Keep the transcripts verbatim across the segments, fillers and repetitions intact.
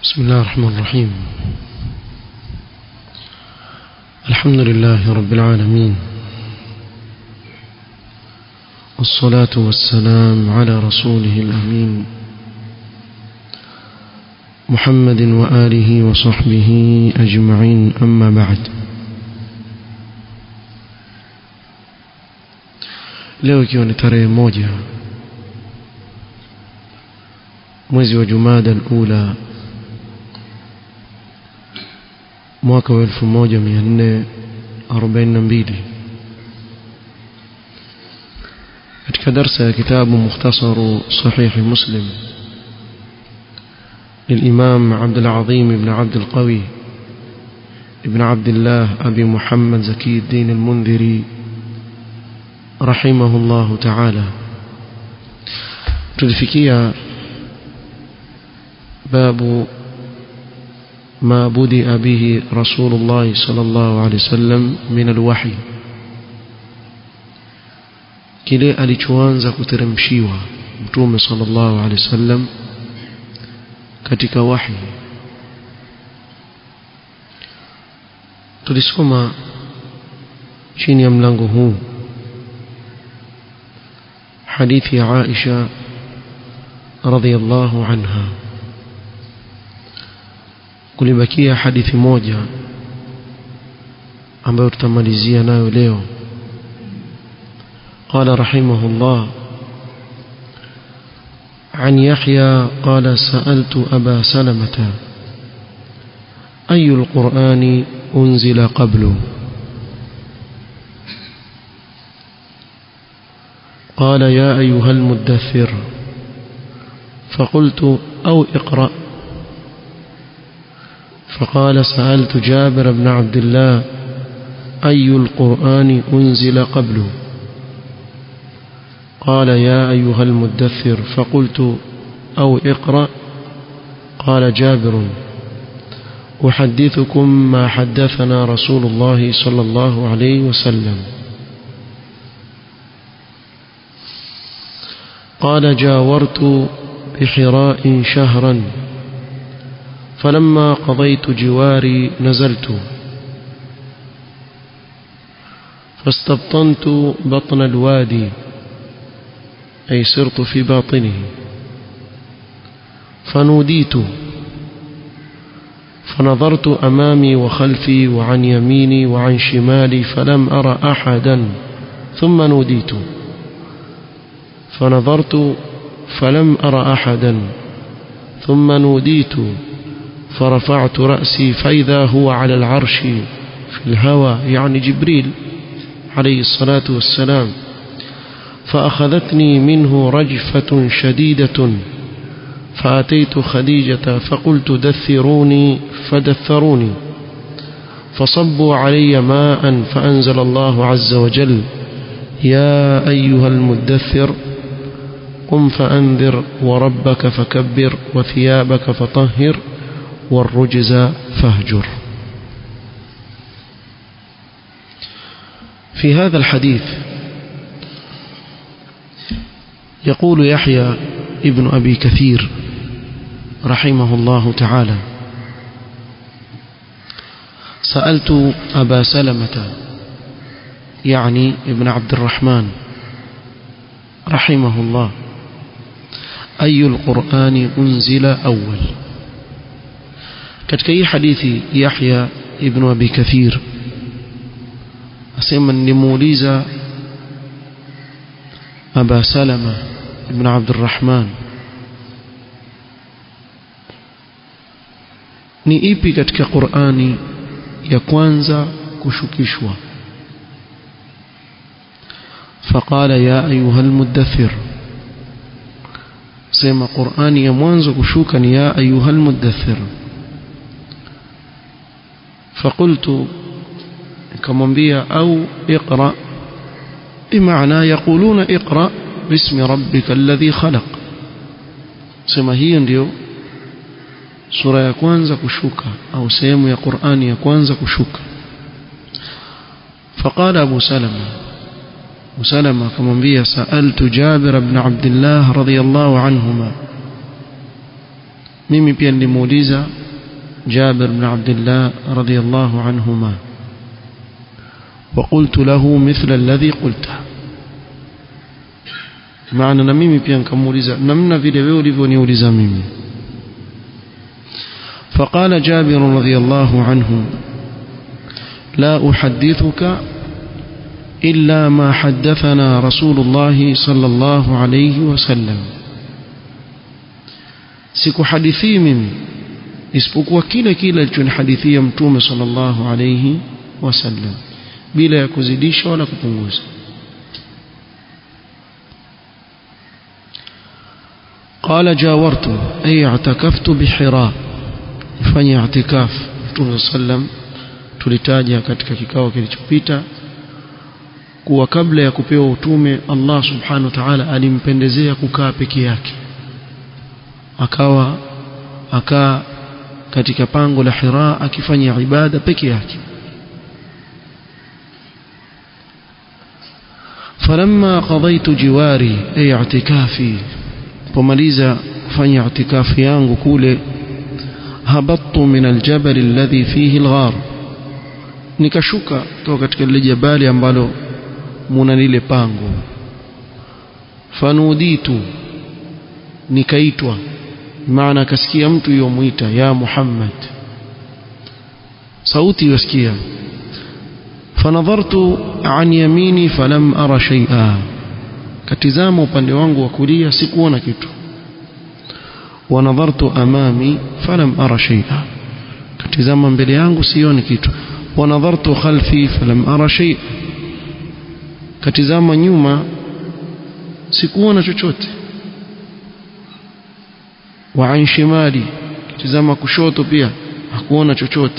بسم الله الرحمن الرحيم. الحمد لله رب العالمين، والصلاة والسلام على رسوله الأمين محمد وآله وصحبه أجمعين، أما بعد. leo ikiwa ni tarehe moja mwezi wa Jumada al-Ula mwaka wa elfu moja mia nne arobaini na mbili, katika darsa ya kitabu Mukhtasaru Sahih Muslim للإمام عبد العظيم بن عبد القوي ابن عبد الله أبي محمد زكي الدين المنذري رحمه الله تعالى. تدفكيا باب ما بدأ به رسول الله صلى الله عليه وسلم من الوحي، kile alichoanza kuteremshiwa Mtume sallallahu alaihi wasallam katika wahi. Tulisoma chini ya mlango huu hadithi ya Aisha radhiyallahu anha. Kulibakia hadithi moja ambayo tutamalizia nayo leo. قال رحمه الله: عن يحيى قال: سألت أبا سلمة أي القرآن أنزل قبله؟ قال: يا أيها المدثر. فقلت: أو اقرأ. فقال: سألت جابر بن عبد الله أي القرآن أنزل قبله؟ قال: يا أيها المدثر. فقلت: أو اقرأ. قال جابر: أحدثكم ما حدثنا رسول الله صلى الله عليه وسلم. قال: جاورت بحراء شهرا، فلما قضيت جواري نزلت فاستبطنت بطن الوادي، أي سرت في باطنه، فنوديت فنظرت أمامي وخلفي وعن يميني وعن شمالي فلم أرى أحدا، ثم نوديت فنظرت فلم أرى أحدا، ثم نوديت فرفعت رأسي فإذا هو على العرش في الهوى، يعني جبريل عليه الصلاة والسلام، فأخذتني منه رجفة شديدة، فأتيت خديجة فقلت: دثروني، فدثروني، فصبوا علي ماء، فأنزل الله عز وجل: يا أيها المدثر قم فأنذر وربك فكبر وثيابك فطهر والرجز فاهجر. في هذا الحديث يقول يحيى ابن أبي كثير رحمه الله تعالى: سألت أبا سلمة، يعني ابن عبد الرحمن رحمه الله، أي القرآن أنزل أول. katika hii hadithi Yahya ibn Abi Kathir asema nimuuliza Aba Salama ibn Abd al-Rahman, ni ipi katika Qur'ani ya kwanza kushukishwa? فقال: يا أيها المدثر. سيما قرآن يا mwanzo kushuka ni يا أيها المدثر. فقلت كمنبيا أو اقرأ، بمعنى يقولون اقرأ باسم ربك الذي خلق. سيما هي ndio sura ya kwanza kushuka au sehemu ya Qur'ani ya kwanza kushuka. فقال أبو سلمة وسلم كمنبيا: سألت جابر بن عبد الله رضي الله عنهما mimi pia nilimuuliza Jabir ibn Abdullah radhiyallahu anhuma وقلت له مثل الذي قلته maana na mimi pia nikamuuliza namna vile wewe ulivyoniuliza mimi. فقال جابر رضي الله عنه لا أحدثك إلا ما حدثنا رسول الله صلى الله عليه وسلم sikuhadithi mimi isipokuwa kile kile alichonihadithia mtume sallallahu alayhi wasallam bila ya kuzidisha wala kupunguza. قال جاورت أي اعتكفت بحراء fanya i'tikaf. Mtume sallam tulitaja katika kikao kilichopita kuwa kabla ya kupewa utume Allah subhanahu wa ta'ala alimpendezea kukaa peke yake, akawa akaa katika pango la Hira akifanya ibada peke yake. falamma qadaytu jiwari ay i'tikafi, pomaliza kufanya i'tikafi yangu kule, habattu min aljabal alladhi fihi alghar, nikashuka kutoka katika lile jabali ambalo muna lile pango. fanuditu, nikaitwa, maana kasikia mtu yomuita ya Muhammad, sauti yasikia. fanadhartu an yamini falam ara shay'a, katizama upande wangu wa kulia sikuona kitu. wanadhartu amami falam ara shay'a, katizama mbele yangu sioni kitu. wanadhartu khalfi falam ara shay'a, katizama nyuma sikuona chochote. wa an shimali, katizama kushoto pia hakuona chochote.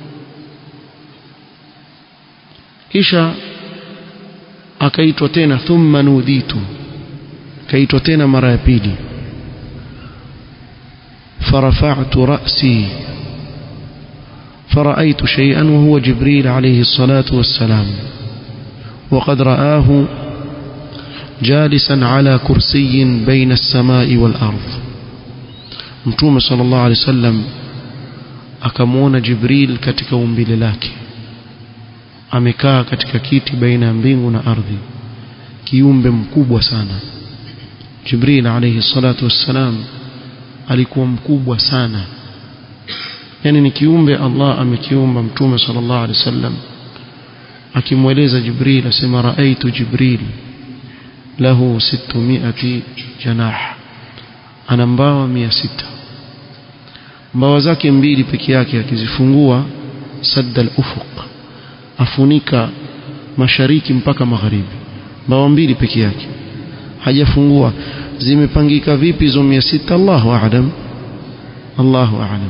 kisha akaitwa tena, thumma nuditu, kaitwa tena mara ya pili. farafa'tu ra'si فرأيت شيئا وهو جبريل عليه الصلاة والسلام وقد رآه جالسا على كرسي بين السماء والأرض. متوم صلى الله عليه وسلم akamwona Jibril katika umbile lake, amekaa katika kiti baina ya mbingu na ardhi, kiumbe mkubwa sana. Jibril alayhi salatu wassalam alikuwa mkubwa sana, yani ni kiumbe Allah amekiumba. Mtume sallallahu alaihi wasallam akimweleza Jibril asema raaitu Jibril lahu sitmiati janah, ana mbawa mia sita. Mbawa zake mbili peke yake akizifungua sadda al-ufuq, afunika mashariki mpaka magharibi. Mbawa mbili peke yake hajafungua. Zimepangika vipi hizo mia sita? Allahu a'lam, Allahu a'lam.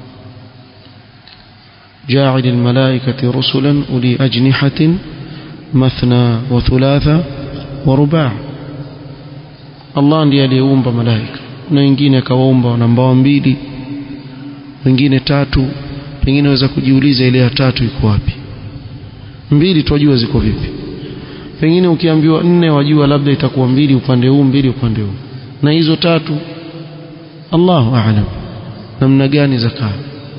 جاعل الملائكة رسلا أولي أجنحة مثنى وثلاثة ورباع. Allah ndiye aliyeumba malaika, na wengine akawaumba wana mbawa mbili, wengine tatu. Pengine waweza kujiuliza ile ya tatu iko wapi? Mbili twajua ziko vipi, pengine ukiambiwa nne wajua labda itakuwa mbili upande huu mbili upande huu, na hizo tatu Allahu a'lam namna gani zakaa.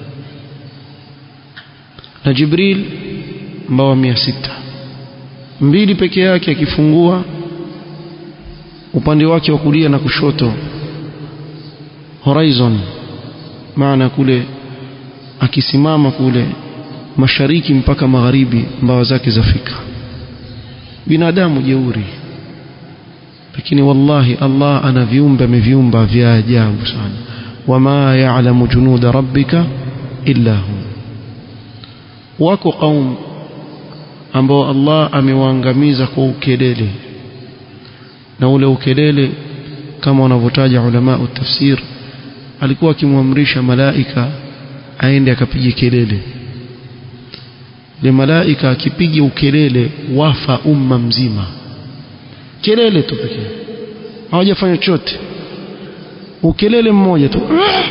Na Jibril mbawa mia sita, mbili peke yake akifungua upande wake wa kulia na kushoto, horizon, maana kule akisimama kule mashariki mpaka magharibi mbawa zake zafika. Binadamu jeuri, lakini wallahi Allah ana viumbe ameviumba vya ajabu sana. wama ya'lamu junuda rabbika illa hu. Wako kaum ambao Allah amewaangamiza kwa ukelele, na ule ukelele kama wanavyotaja ulama wa tafsir, alikuwa akimwamrisha malaika aende akapige kelele. Le malaika akipiga ukelele wafa umma mzima, kelele tu pekee, hawajafanya chochote, ukelele mmoja tu,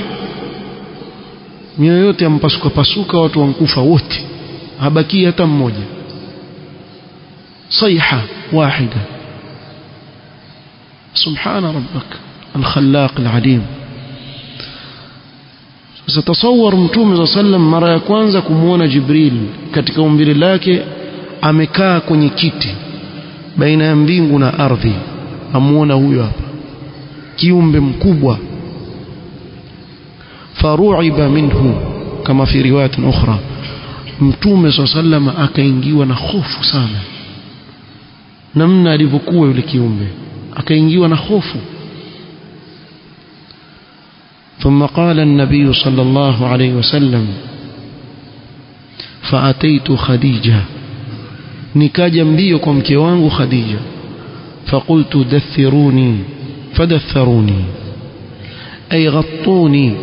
mioyo yote yampasuka pasuka, watu wankufa wote, habaki hata mmoja. صيحة واحدة. سبحان ربك الخلاق العليم. sasa tasawwar mtume sallam mara ya kwanza kumuona Jibril katika umbile lake amekaa kwenye kiti baina ya mbingu na ardhi, amuona huyo hapa kiumbe mkubwa. faru'iba minhu kama fi riwayat ukhra, mtume sallam akaingiwa na hofu sana namna alivyokuwa yule kiumbe, akaingiwa na hofu. ثم قال النبي صلى الله عليه وسلم فأتيت خديجة، nikaja mbio kwa mke wangu Khadija, فقلت دثروني فدثروني أي غطوني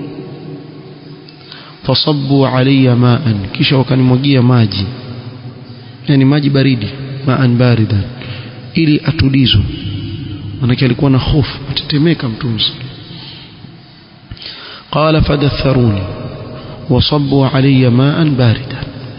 فصبوا علي ماء، kisha wakanimwagia maji, yani maji baridi, maan barida, ili atulizwe, maana alikuwa na hofu, atetemeka mtume. قال فدثروني وصبوا علي ماء باردا،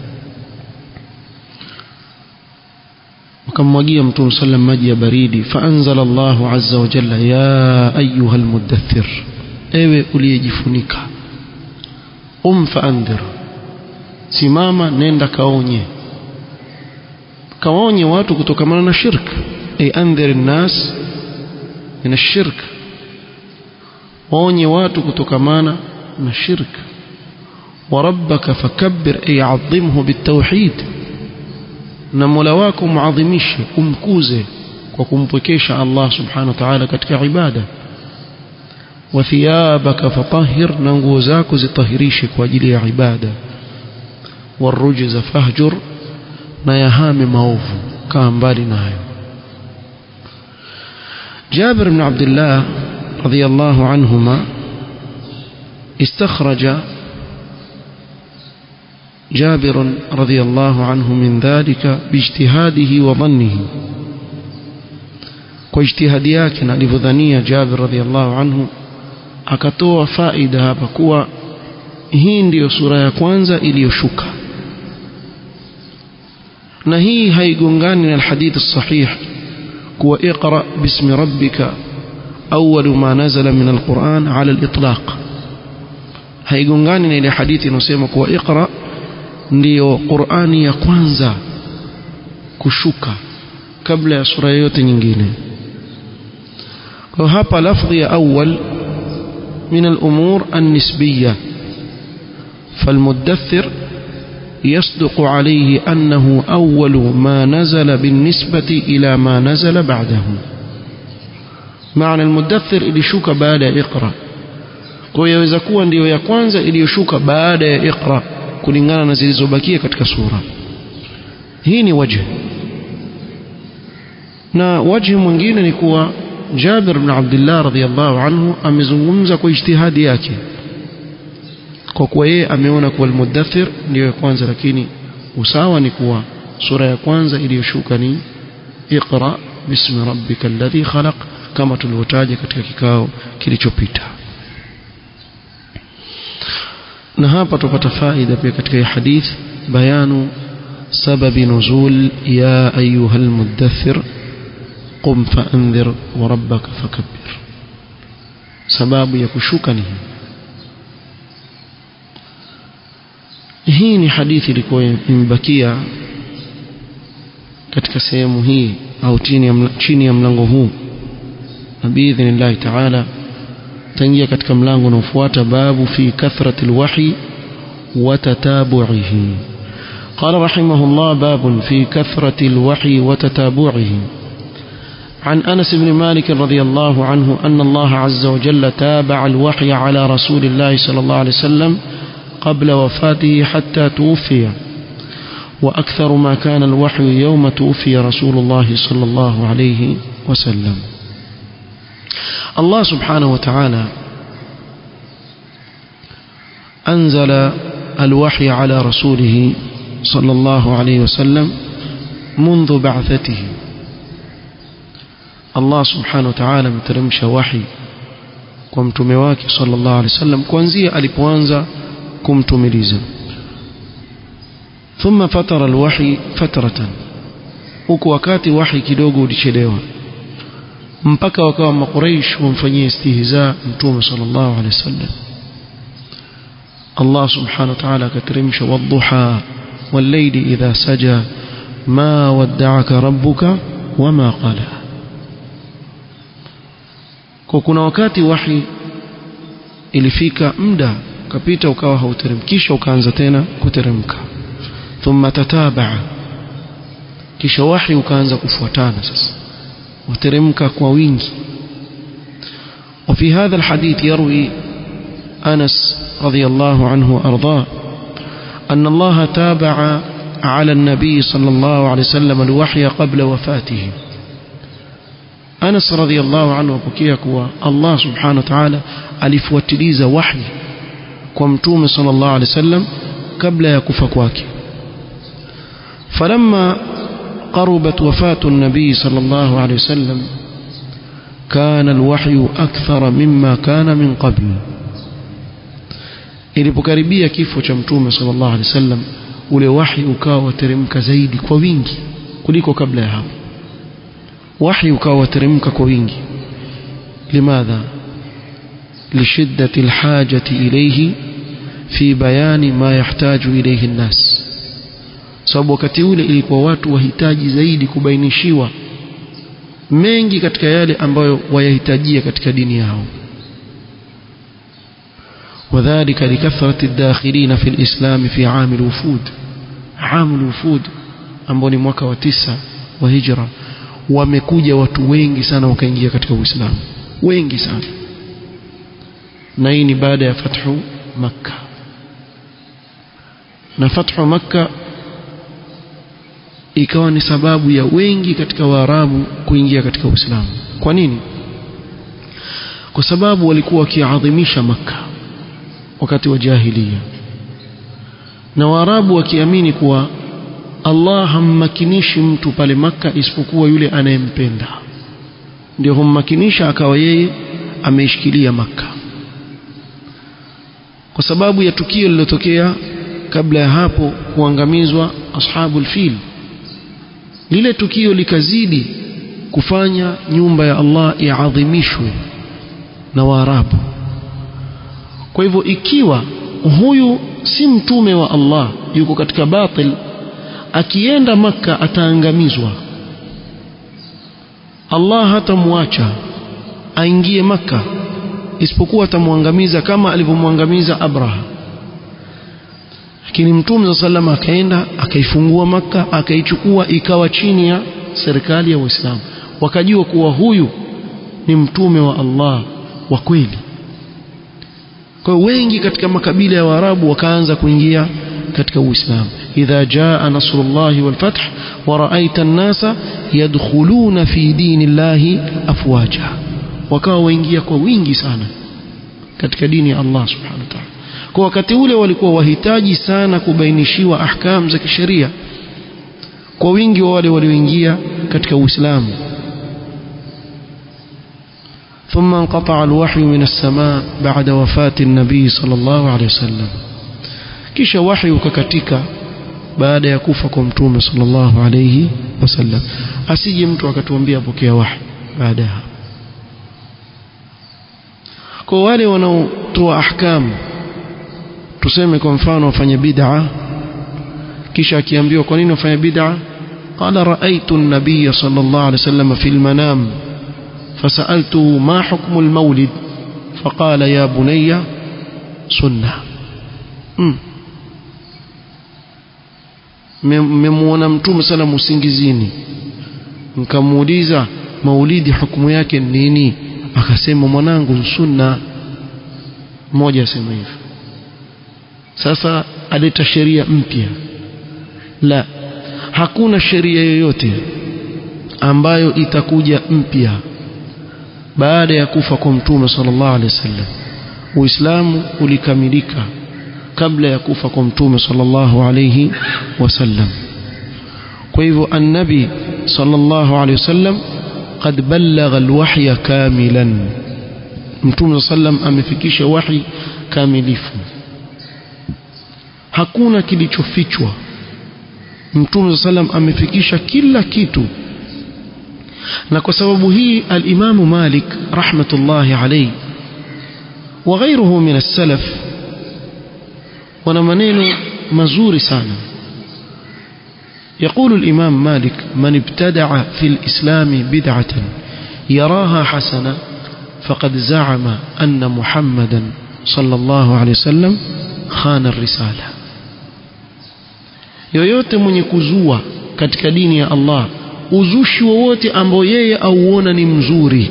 وكمواجيا متوم صلى الله عليه وسلم maji ya baridi. فأنزل الله عز وجل يا أيها المدثر، ewe uliyejifunika, um faandhir, simama nenda kaonye, kaonye watu kutokamana na shirk. ay andhir an-nas min ash-shirk, waonye watu kutokamana na shirk. wa rabbaka fakabbir ay adhimhu bitawhid, na mola wako muadhimishe, umkuze kwa kumpwekesha Allah subhanahu wa ta'ala katika ibada. wa thiyabaka fatahhir, na nguo zako zitahirishe kwa ajili ya ibada. warujza fahjur, na yahame maovu, kaa mbali nayo. Jabir ibn Abdullah رضي الله عنهما استخرج جابر رضي الله عنه من ذلك باجتهاده وظنه، واجتهاد yake na alivyodhania Jabir radhiyallahu anhu, akatoa faida hapa kuwa hii ndiyo sura ya kwanza iliyoshuka, na hii haigongani na hadithi sahih kuwa iqra bismi rabbika أول ما نزل من القرآن على الإطلاق. haigongani na ile hadithi inasema kuwa iqra ndio Qur'ani ya kwanza kushuka kabla ya sura yote nyingine. kwa hapa lafzi ya awwal min al-umur an-nisbiyya, فالمدثر يصدق عليه أنه أول ما نزل بالنسبة إلى ما نزل بعده. معنى المدثر ilishuka baada ya iqra, kwa hiyo yaweza kuwa ndio ya kwanza iliyoshuka baada ya iqra kulingana na zilizobakia katika sura hii. Ni wajh, na wajh mwingine ni kuwa Jabir ibn Abdullah radhiyallahu anhu amezungumza kwa ijtihadi yake, kwa kuwa yeye ameona kuwa al-mudaththir ndio ya kwanza, lakini usawa ni kuwa sura ya kwanza iliyoshuka ni iqra bismi rabbika alladhi khalaq, kama tulivyotaja katika kikao kilichopita. na hapa tupata faida pia katika hadith, bayanu sababi nuzul ya ayuha almudaththir qum faandhir wa rabbaka fakabbir. sababu ya kushuka ni hii. ni hadithi ilikuwa imebakia katika sehemu hii au chini ya mlango huu, na biidhnillah ta'ala tangia katika mlango unaofuata, babu fi kathrati alwahyi wa tatabu'ihi. qala rahimahullah, babun fi kathrati alwahyi wa tatabu'ihi. عن أنس بن مالك رضي الله عنه أن الله عز وجل تابع الوحي على رسول الله صلى الله عليه وسلم قبل وفاته حتى توفي، وأكثر ما كان الوحي يوم توفي رسول الله صلى الله عليه وسلم. الله سبحانه وتعالى أنزل الوحي على رسوله صلى الله عليه وسلم منذ بعثته. الله سبحانه وتعالى مترمش وحي كمتمواك صلى الله عليه وسلم kuanzia alipoanza kumtumiliza. ثم فتر الوحي فترة، huko wakati wahi kidogo ulichelewa mpaka wakawa makuraish wamfanyia istihza mtume sallallahu alaihi wasallam. Allah subhanahu wa ta'ala akateremsha wadduha wallayli idha saja ma wadda'aka rabbuka wama qala. Kwa kuna wakati wahi ilifika muda kapita ukawa hauteremkisha ukaanza tena kuteremka, thumma tatabaa, kisha wahi ukaanza kufuatana sasa wateremka kwa wingi. وفي هذا الحديث يروي أنس رضي الله عنه وأرضاه أن الله تابع على النبي صلى الله عليه وسلم الوحي قبل وفاته. أنس رضي الله عنه وبكيك الله سبحانه وتعالى alifuatiliza wahi kwa mtume صلى الله عليه وسلم kabla ya kufa kwake. فلما قربت وفاة النبي صلى الله عليه وسلم كان الوحي أكثر مما كان من قبل. ilipokaribia kifo cha mtume صلى الله عليه وسلم ule wahi ukawa teremka zaidi kwa wingi kuliko kabla ya hapo. wahi ukawa teremka kwa wingi. limadha لشدة الحاجة إليه في بيان ما يحتاج إليه الناس. sababu wakati ule ilikuwa watu wahitaji zaidi kubainishiwa mengi katika yale ambayo wayahitajia katika dini yao. وذلك لكثرة الداخلين في الإسلام في عام الوفود. عام الوفود ambao ni mwaka wa tisa wa hijra, wamekuja watu wengi sana wakaingia katika Uislamu, wengi sana. na hii ni baada ya fathu Makka. na fathu Makka ikawa ni sababu ya wengi katika Waarabu kuingia katika Uislamu. Kwa nini? Kwa sababu walikuwa wakiadhimisha Makka wakati wa jahiliya, na Waarabu wakiamini kuwa Allah hammakinishi mtu pale Makka isipokuwa yule anayempenda, ndio hummakinisha akawa yeye ameishikilia Makka. Kwa sababu ya tukio lililotokea kabla ya hapo, kuangamizwa ashabul fil, lile tukio likazidi kufanya nyumba ya Allah iadhimishwe na Waarabu. Kwa hivyo ikiwa huyu si mtume wa Allah, yuko katika batil, akienda Makka ataangamizwa, Allah hatamwacha aingie Makka isipokuwa atamuangamiza kama alivyomwangamiza Abraha. Lakini mtume sallallahu alayhi akaenda akaifungua Makka, akaichukua ikawa chini ya serikali ya Uislamu. Wakajua kuwa huyu ni mtume wa Allah wa kweli. Kwa wengi katika makabila ya Waarabu wakaanza kuingia katika Uislamu. idha jaa nasrullahi wal fath wa ra'aita an-nasa yadkhuluna fi dinillahi afwaja, wakawa waingia kwa wingi sana katika dini ya Allah subhanahu wa ta'ala. Kwa wakati ule walikuwa wahitaji sana kubainishiwa ahkam za kisheria kwa wingi wa wale walioingia katika Uislamu. ثم انقطع الوحي من السماء بعد وفاة النبي صلى الله عليه وسلم. kisha wahi ukakatika baada ya kufa kwa mtume sallallahu alayhi wasallam. asije mtu akatuambia pokea wahi baada ya hapo. Kwa wale wanaotoa ahkam, tuseme kwa mfano wafanya bid'a, kisha akiambiwa kwa nini wafanya bid'a, qala ra'aytu an-nabiy sallallahu alayhi wasallam fi al-manam فسألته ما حكم المولد فقال يا بني سنة. mmemwona mtume sala musingizini, nikamuuliza maulidi hukumu yake nini, akasema mwanangu sunna. mmoja asema hivyo. sasa aleta sheria mpya? La, hakuna sheria yoyote ambayo itakuja mpya baada ya kufa kwa mtume sallallahu alaihi wasallam. Uislamu ulikamilika kabla ya kufa kwa mtume sallallahu alaihi wasallam. kwa hivyo an-nabi sallallahu alaihi wasallam qad ballagha al-wahya kamilan, mtume sallam amefikisha wahi kamilifu, hakuna kilichofichwa. mtume sallam amefikisha kila kitu. na kwa sababu hii al-Imam Malik rahmatullahi alayhi wa ghayruhu min as-salaf wana maneno mazuri sana. يقول الإمام مالك من ابتدع في الإسلام بدعة يراها حسنة فقد زعم أن محمدا صلى الله عليه وسلم خان الرسالة. yoyote mwenye kuzua katika dini ya Allah uzushi wowote ambao yeye auona ni mzuri,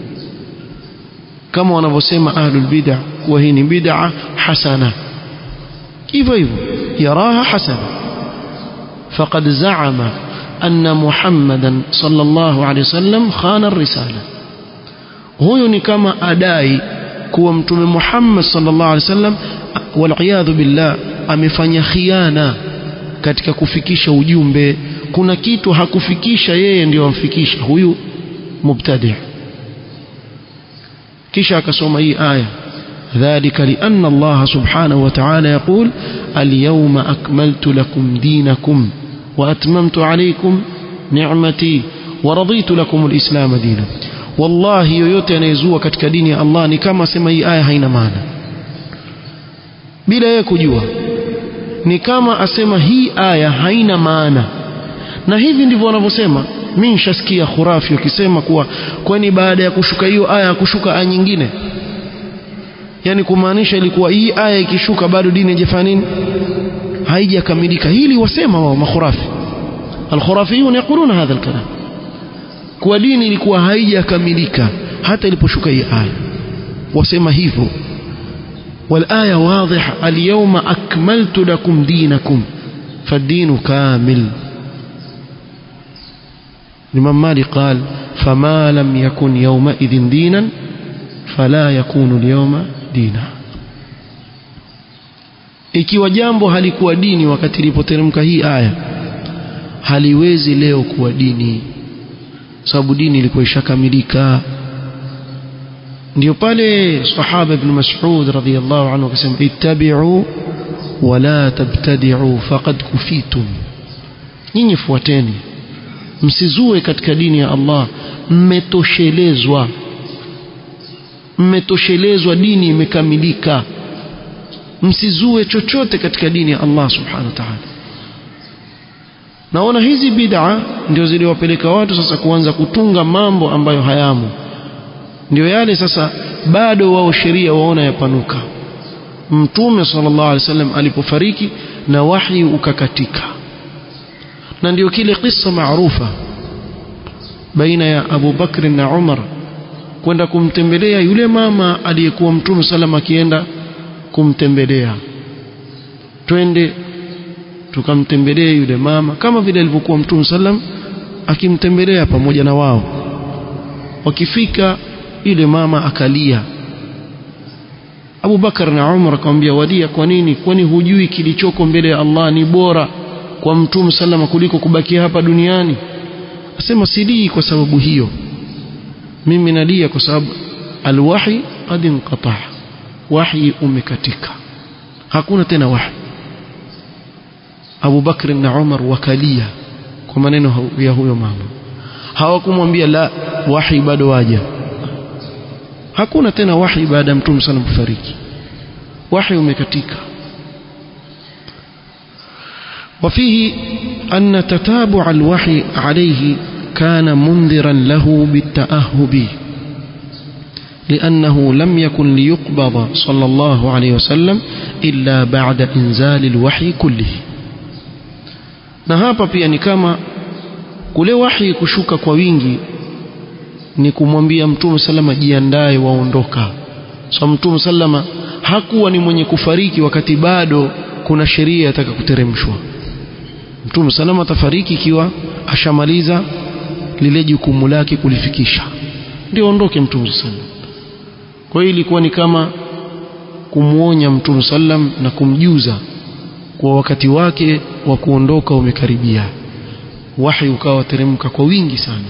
kama wanavyosema ahlul bid'ah kuwa hii ni bid'a hasana, hivyo hivyo yaraha hasana, faqad za'ama anna Muhammadan sallallahu alayhi wasallam khana ar-risala. Huyo ni kama adai kuwa mtume Muhammad sallallahu alayhi wasallam wal billah amefanya khiana katika kufikisha ujumbe. Kuna kitu hakufikisha yeye ndio amfikisha, huyu mubtadi'. kisha akasoma hii aya, dhalika lianna Allah subhanahu wa ta'ala yaqul al-yawma akmaltu lakum dinakum wa atmamtu alaykum ni'mati wa raditu lakum al-islam dinan. Wallahi yoyote anayezua katika dini ya Allah ni kama sema hii aya haina maana, bila yeye kujua, ni kama asema hii aya haina maana. Na hivi ndivyo wanavyosema. Mimi nishasikia khurafi wakisema kuwa kwani baada ya kushuka hiyo aya kushuka aya nyingine, yani kumaanisha ilikuwa hii aya ikishuka bado dini haijafanya nini, haijakamilika. Hili wasema wao makhurafi, al-khurafiyun yaquluna hadha al-kalam, kwa dini ilikuwa haijakamilika hata iliposhuka hii aya, wasema hivyo. والآية واضحة اليوم أكملت لكم دينكم فالدين كامل. الإمام مالك قال فما لم يكن يومئذ دينا فلا يكون اليوم دينا. ikiwa jambo halikuwa dini wakati ilipoteremka hii aya, haliwezi leo kuwa dini, sababu dini ilikuwa ishakamilika. ndio pale sahaba ibn Mas'ud radhiyallahu anhu akasema ittabi'u wa la tabtadi'u faqad kufitum, nyinyi fuateni msizue katika dini ya Allah, mmetoshelezwa, mmetoshelezwa, dini imekamilika, msizue chochote katika dini ya Allah subhanahu wa ta'ala. Naona hizi bid'a ndio ziliwapeleka watu sasa kuanza kutunga mambo ambayo hayamo, ndio yale sasa bado wao sheria waona yapanuka. Mtume sallallahu alaihi wasallam alipofariki na wahi ukakatika, na ndio kile kisa maarufa baina ya Abu Bakr na Umar kwenda kumtembelea yule mama aliyekuwa Mtume sallam akienda kumtembelea. Twende tukamtembelee yule mama kama vile alivyokuwa Mtume sallam akimtembelea pamoja na wao. Wakifika yule mama akalia. Abu Bakar na Umar akamwambia, wadia kwa nini? Kwani hujui kilichoko mbele ya Allah ni bora kwa Mtume sallama kuliko kubakia hapa duniani? Asema sidii kwa sababu hiyo, mimi nalia kwa sababu alwahi qad inqata, wahi umekatika, hakuna tena wahi. Abu Bakr na Umar wakalia kwa maneno ya huyo mama. Hawakumwambia la, wahi bado waja, hakuna tena wahi baada ya Mtume sallallahu alayhi wasallam kufariki, wahi umekatika. وفيه أن تتابع الوحي عليه كان منذرا له بالتأهب، لأنه لم يكن ليقبض صلى الله عليه وسلم إلا بعد إنزال الوحي كله. na hapa pia ni kama kule wahi kushuka kwa wingi ni kumwambia Mtume sallama jiandae waondoka. So Mtume sallama hakuwa ni mwenye kufariki wakati bado kuna sheria yataka kuteremshwa. Mtume sallama atafariki ikiwa ashamaliza lile jukumu lake kulifikisha, ndio ondoke Mtume sallam. Kwa hiyo ilikuwa ni kama kumuonya Mtume sallam na kumjuza kwa wakati wake wa kuondoka umekaribia. Wahi ukawa teremka kwa wingi sana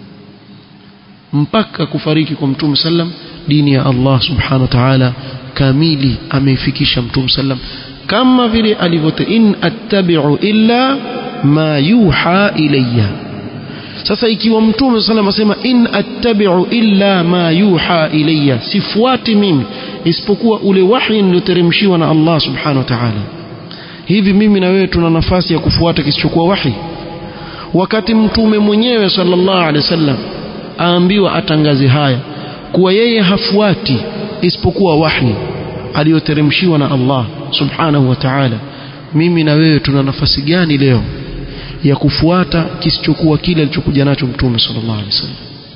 mpaka kufariki kwa Mtume sallam. Dini ya Allah subhanahu wa ta'ala kamili ameifikisha Mtume sallam, kama vile alivyote in attabi'u illa ma yuha ilayya. Sasa ikiwa Mtume sallam asema in attabi'u illa ma yuha ilayya, sifuati mimi isipokuwa ule wahi ulioteremshiwa na Allah subhanahu wa ta'ala. Hivi mimi na wewe tuna nafasi ya kufuata kisichokuwa wahi? Wakati mtume mwenyewe sallallahu alaihi wasallam aambiwa atangaze haya kuwa yeye hafuati isipokuwa wahi aliyoteremshiwa na Allah subhanahu wa ta'ala, mimi na wewe tuna nafasi gani leo ya kufuata kisichokuwa kile alichokuja nacho mtume sallallahu alaihi wasallam?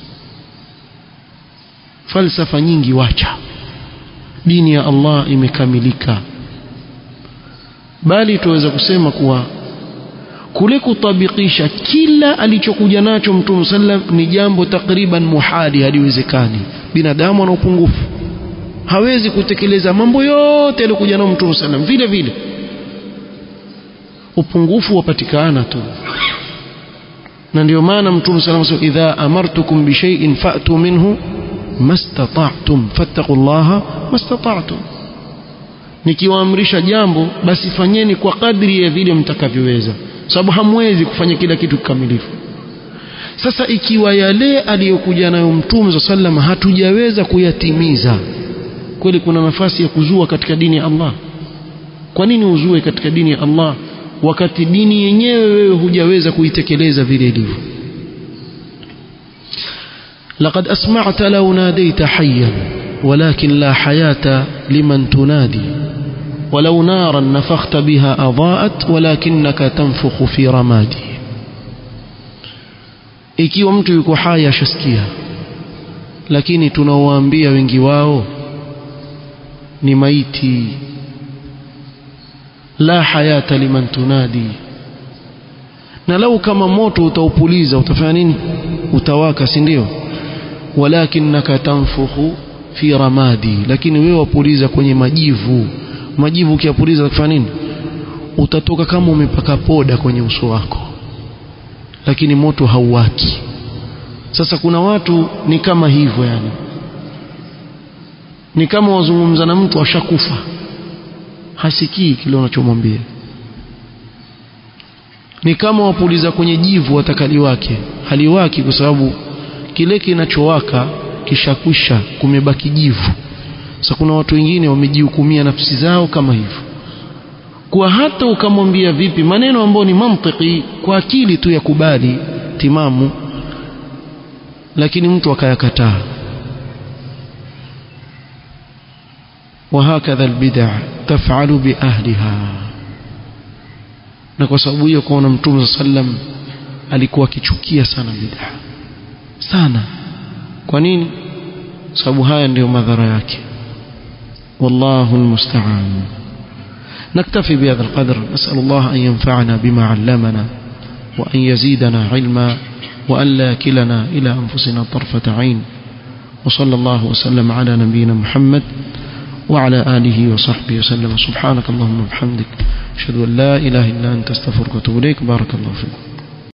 Falsafa nyingi wacha, dini ya Allah imekamilika. Bali tuweza kusema kuwa kule kutabikisha kila alichokuja nacho mtume sallam ni jambo takriban muhali, haliwezekani. Binadamu ana upungufu, hawezi kutekeleza mambo yote aliyokuja nayo mtume sallam vile vile, upungufu wapatikana tu. Na ndio maana mtume sallam asema idha amartukum bi shay'in fa'tu minhu mastata'tum fattaqullaha mastata'tum, nikiwaamrisha jambo basi fanyeni kwa kadri ya vile mtakavyoweza, sababu hamwezi kufanya kila kitu kikamilifu. Sasa ikiwa yale aliyokuja nayo mtume sallam hatujaweza kuyatimiza, kweli kuna nafasi ya kuzua katika dini ya Allah? Kwa nini uzue katika dini ya Allah wakati dini yenyewe wewe hujaweza kuitekeleza vile ilivyo? لقد أسمعت لو ناديت حيا ولكن لا حياة لمن تنادي ولو نارا نفخت بها أضاءت ولكنك تنفخ في رمادي. ikiwa mtu yuko hai ashasikia, lakini tunawaambia wengi wao ni maiti. la hayata liman tunadi. Na lau kama moto utaupuliza utafanya nini? Utawaka, si ndio? walakinaka tanfukhu fi ramadi, lakini wewe wapuliza kwenye majivu. Majivu ukiyapuliza utafanya nini? Utatoka kama umepaka poda kwenye uso wako, lakini moto hauwaki. Sasa kuna watu ni kama hivyo, yani ni kama wazungumza na mtu ashakufa, hasikii kile unachomwambia. Ni kama wapuliza kwenye jivu watakaliwake, haliwaki kwa sababu kile kinachowaka kishakwisha, kumebaki jivu. Sasa kuna watu wengine wamejihukumia nafsi zao kama hivyo, kwa hata ukamwambia vipi maneno ambayo ni mantiki kwa akili tu ya kubali timamu, lakini mtu akayakataa. وهكذا البدع تفعل بأهلها. na kwa sababu hiyo kwa mtume sallam alikuwa akichukia sana bid'a sana. Kwa nini? sababu haya ndio madhara yake. والله المستعان. نكتفي بهذا القدر. نسأل الله أن ينفعنا بما علمنا وأن يزيدنا علما وأن لا كلنا إلى أنفسنا طرفة عين. وصلى الله وسلم على نبينا محمد وعلى آله وصحبه وسلم. سبحانك اللهم وبحمدك أشهد أن لا إله إلا أنت أستغفرك وأتوب إليك. بارك الله فيكم.